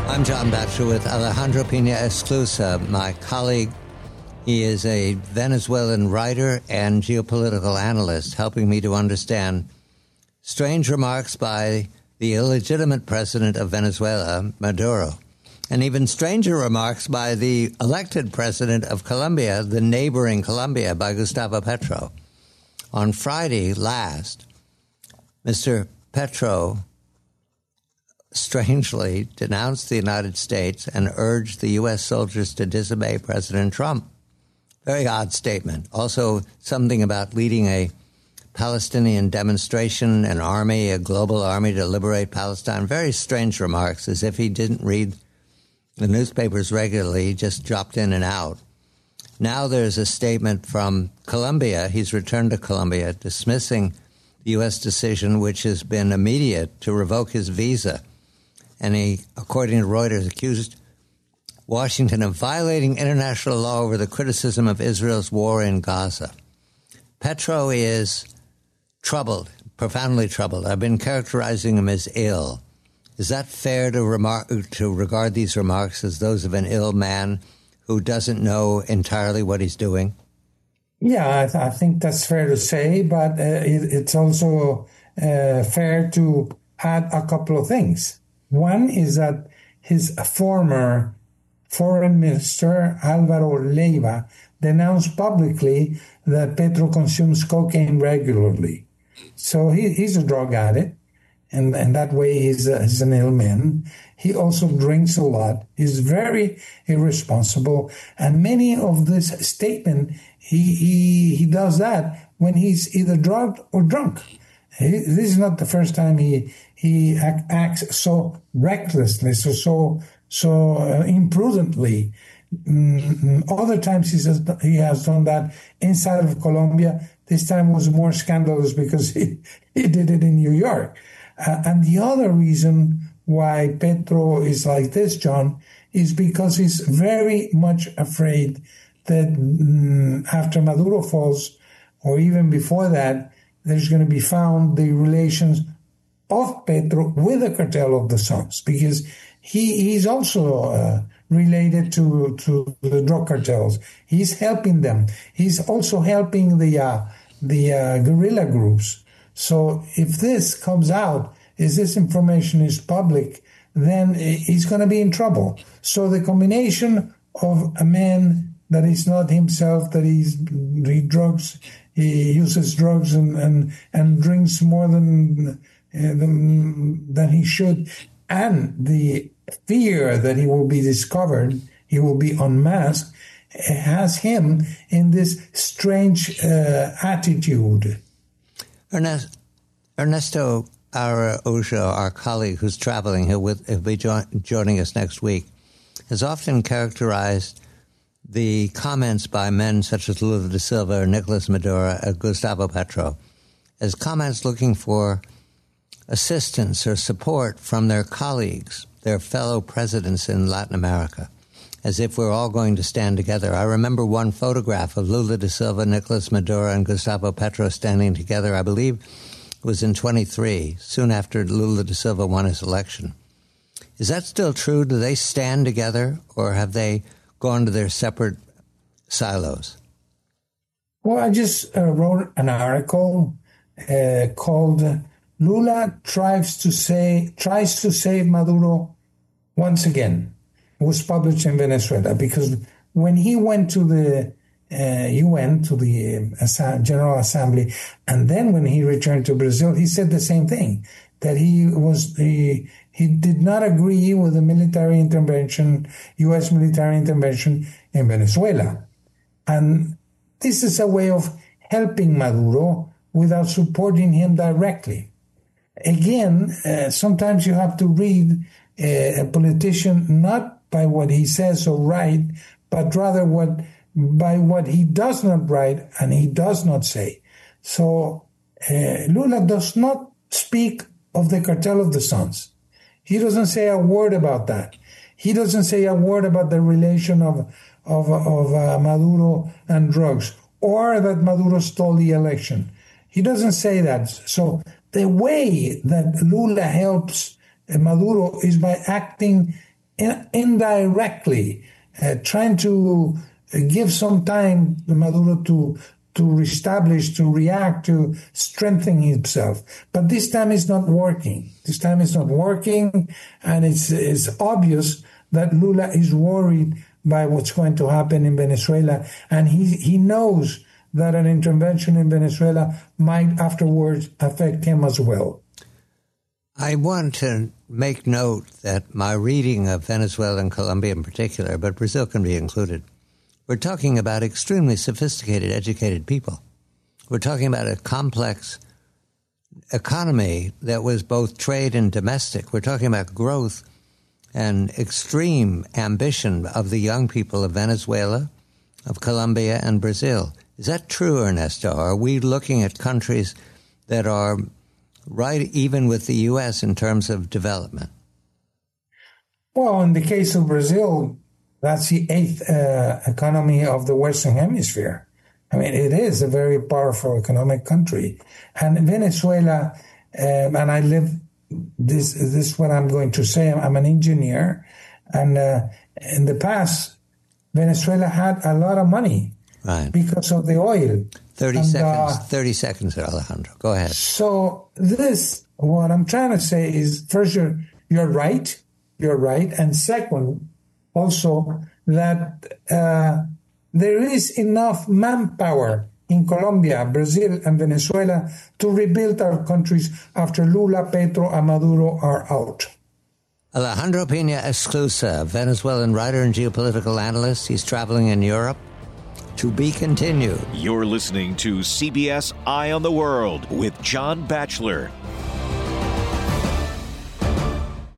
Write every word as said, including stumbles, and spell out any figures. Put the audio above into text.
I'm John Batchelor with Alejandro Pina Esclusa, my colleague. He is a Venezuelan writer and geopolitical analyst, helping me to understand strange remarks by the illegitimate president of Venezuela, Maduro, and even stranger remarks by the elected president of Colombia, the neighboring Colombia, by Gustavo Petro. On Friday last, Mister Petro strangely denounced the United States and urged the U S soldiers to disobey President Trump. Very odd statement. Also, something about leading a Palestinian demonstration, an army, a global army to liberate Palestine. Very strange remarks, as if he didn't read the newspapers regularly, he just dropped in and out. Now there's a statement from Colombia. He's returned to Colombia, dismissing the U S decision, which has been immediate, to revoke his visa. And he, according to Reuters, accused Washington of violating international law over the criticism of Israel's war in Gaza. Petro is troubled, profoundly troubled. I've been characterizing him as ill. Is that fair to remark, to regard these remarks as those of an ill man who doesn't know entirely what he's doing? Yeah, I, th- I think that's fair to say, but uh, it, it's also uh, fair to add a couple of things. One is that his former foreign minister, Alvaro Leiva, denounced publicly that Petro consumes cocaine regularly. So he, he's a drug addict, and, and that way he's, a, he's an ill man. He also drinks a lot. He's very irresponsible. And many of this statement, he, he, he does that when he's either drugged or drunk. He, this is not the first time he he act, acts so recklessly, so so so uh, imprudently. Mm, other times he says he has done that inside of Colombia. This time was more scandalous because he, he did it in New York. Uh, and the other reason why Petro is like this, John, is because he's very much afraid that mm, after Maduro falls, or even before that, there's going to be found the relations of Petro with the cartel of the Suns, because he he's also uh, related to, to the drug cartels. He's helping them. He's also helping the uh, the uh, guerrilla groups. So if this comes out, if this information is public, then he's going to be in trouble. So the combination of a man that is not himself, that he's, he drugs, he uses drugs and, and, and drinks more than, uh, than than he should, and the fear that he will be discovered, he will be unmasked, has him in this strange uh, attitude. Ernest, Ernesto Araujo, our colleague who's traveling, he'll, with, he'll be jo- joining us next week, has often characterized the comments by men such as Lula da Silva or Nicolas Maduro or Gustavo Petro as comments looking for assistance or support from their colleagues, their fellow presidents in Latin America, as if we're all going to stand together. I remember one photograph of Lula da Silva, Nicolas Maduro, and Gustavo Petro standing together, I believe it was in twenty-three, soon after Lula da Silva won his election. Is that still true? Do they stand together, or have they gone to their separate silos? Well, I just uh, wrote an article uh, called Lula tries to say tries to save Maduro once again. It was published in Venezuela because when he went to the uh, U N, to the uh, General Assembly, and then when he returned to Brazil, he said the same thing, that he was he, he did not agree with the military intervention, U S military intervention in Venezuela. And this is a way of helping Maduro without supporting him directly. Again, uh, sometimes you have to read uh, a politician not by what he says or write, but rather what by what he does not write and he does not say. So uh, Lula does not speak of the cartel of the Suns. He doesn't say a word about that. He doesn't say a word about the relation of of, of uh, Maduro and drugs, or that Maduro stole the election. He doesn't say that. So the way that Lula helps Maduro is by acting in, indirectly uh, trying to give some time to Maduro to to reestablish, to react, to strengthen himself. But this time it's not working. This time it's not working, and it's, it's obvious that Lula is worried by what's going to happen in Venezuela, and he, he knows that an intervention in Venezuela might afterwards affect him as well. I want to make note that my reading of Venezuela and Colombia in particular, but Brazil can be included, we're talking about extremely sophisticated, educated people. We're talking about a complex economy that was both trade and domestic. We're talking about growth and extreme ambition of the young people of Venezuela, of Colombia, and Brazil. Is that true, Ernesto? Are we looking at countries that are right even with the U S in terms of development? Well, in the case of Brazil, that's the eighth uh, economy of the Western Hemisphere. I mean, it is a very powerful economic country. And Venezuela, um, and I live, this, this is what I'm going to say, I'm an engineer. And uh, in the past, Venezuela had a lot of money right. because of the oil. thirty and, seconds, uh, thirty seconds, Alejandro. Go ahead. So this, what I'm trying to say is, first, you're, you're right. You're right. And second, also that uh, there is enough manpower in Colombia, Brazil, and Venezuela to rebuild our countries after Lula, Petro, and Maduro are out. Alejandro Pina Esclusa, Venezuelan writer and geopolitical analyst. He's traveling in Europe. To be continued. You're listening to C B S Eye on the World with John Batchelor.